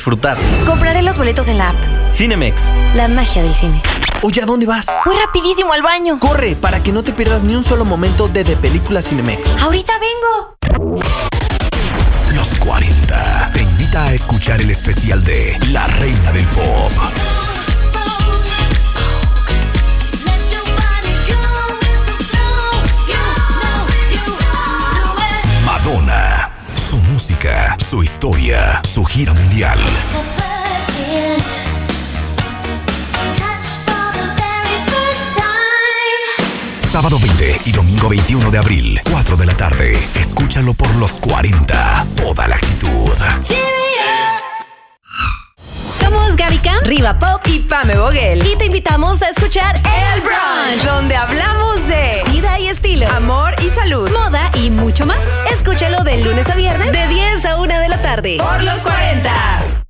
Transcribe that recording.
disfrutar. Compraré los boletos en la app. Cinemex. La magia del cine. Oye, ¿a dónde vas? Voy rapidísimo al baño. Corre, para que no te pierdas ni un solo momento de Película Cinemex. Ahorita vengo. Los 40 te invita a escuchar el especial de La Reina del Pop. Madonna. Su música, su historia, su gira mundial. Sábado 20 y domingo 21 de abril, 4 de la tarde. Escúchalo por Los 40. Toda la actitud. Somos Gabica, Riva Pop y Pame Vogel. Y te invitamos a escuchar El Brunch, donde hablamos de vida y estilo, amor y salud, moda y mucho más. Escúchalo de lunes a viernes, de 10 a 1 de la tarde. Por Los 40.